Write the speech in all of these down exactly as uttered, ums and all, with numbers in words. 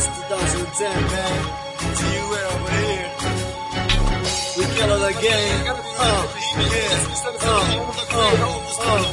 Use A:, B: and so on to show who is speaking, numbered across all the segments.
A: twenty ten, man. G U L over here. We kill all the game. Uh, yeah. Uh, uh, uh.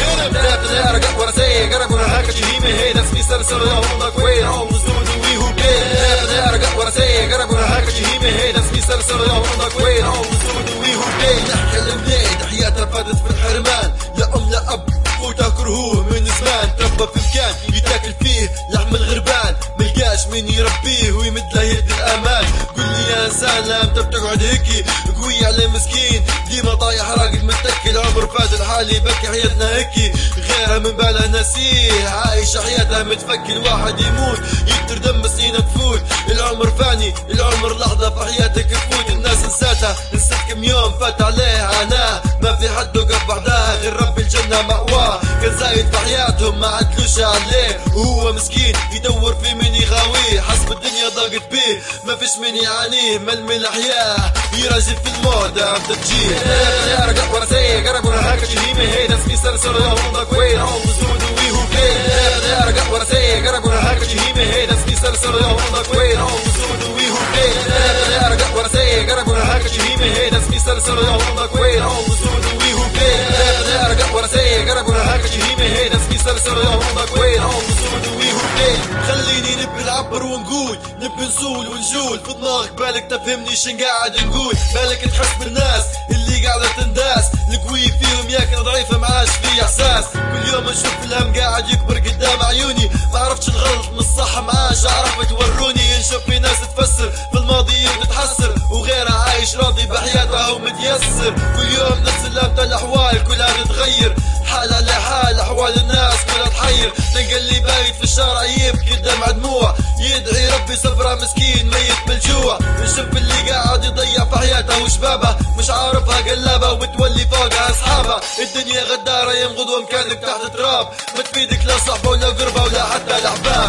B: بدأت أرجع ورثي قرب هكا جهيمي هي ناس بيسلسلوا يوم ضقوي هم زود ويهو بي بدأت أرجع ورثي قرب هكا جهيمي هي ناس بيسلسلوا يوم ضقوي هم زود ويهو بي نحكي المنيد حياتها فاتت في الحرمان لا أم لا أب خوته كرهوه من زمان تربى في مكان يتاكل فيه لحم الغربان ملقاش مين يربيه ويمد له يد الأمان قل لي يا إنسان لا أنت بتقعد هيكي قوي على مسكين ديما طايح راقد متكي العمر فات الحالي بكي حياتنا هيكي غيرها من بالها نسيه عايش حياتها متفكي الواحد يموت يكتر دم سنين تفوت العمر فاني العمر لحظة في حياتك تفوت الناس نساتها نسيت كم يوم فات عليها أنا ما في حد وقف بعدها غير رب الجنة مأواه كان زايد في حياتهم ما عدلوش عليه وهو مسكين يدور في من يغاويه حسب الدنيا ضاقت بيه ما فيش من يعانيه ململ احياه يراجل في الموت عم تجيه ارجع ورثي قرب هكا جهيمي هي ناس بيسلسلوا يوم ضقوي هم زود ويهو بي ارجع ورثي قرب هكا جهيمي هي ناس بيسلسلوا يوم ضقوي هم زود ويهو بي ارجع ورثي قرب هكا جهيمي هي ناس بيسلسلوا يوم ضقوي هم زود ويهو بي ارجع ورثي قرب هكا جهيمي هي ناس بيسلسلوا يوم ضقوي هم زود ويهو بي خليني نبي نعبر ونقول نبي نزول ونجول في دماغك بالك تفهمني شن قاعد نقول بالك تحس بالناس اللي قاعدة تنداس القوي فيهم ياكل ضعيف معاش في احساس كل يوم نشوف الهم قاعد يكبر قدام عيوني ما عرفتش الغلط من الصح معاش عرفت توروني نشوف في ناس تفسر في الماضي وتتحسر وغيرها عايش راضي بحياتها ومتيسر كل يوم نفس اللمة الاحوال كلها تتغير حال على حال احوال الناس كلها تحير تلقى اللي بايت في الشارع يبكي دمع دموع يدعي ربي صبره مسكين ميت من الجوع نشوف اللي قاعد يضيع في حياته وشبابه مش عارفها قلابه ومتولي فوقها اصحابه الدنيا غداره يوم غدوه مكانك تحت تراب ما تفيدك لا صحبه ولا قربه ولا حتى الاحباب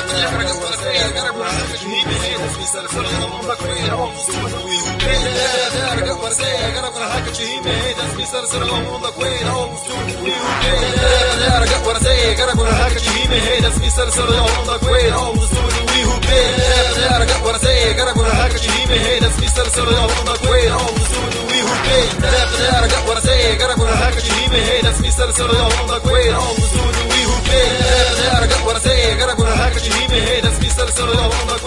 B: ارجع ورثي قرب هكا جهيمي هي ناس بيسلسلوا يوم ضقوي هم زود ويهو بي ارجع ورثي قرب هكا جهيمي هي ناس بيسلسلوا يوم ضقوي هم زود ويهو بي ارجع ورثي قرب هكا جهيمي هي ناس بيسلسلوا يوم ضقوي هم زود ويهو بي ارجع ورثي قرب هكا جهيمي هي ناس بيسلسلوا يوم ضقوي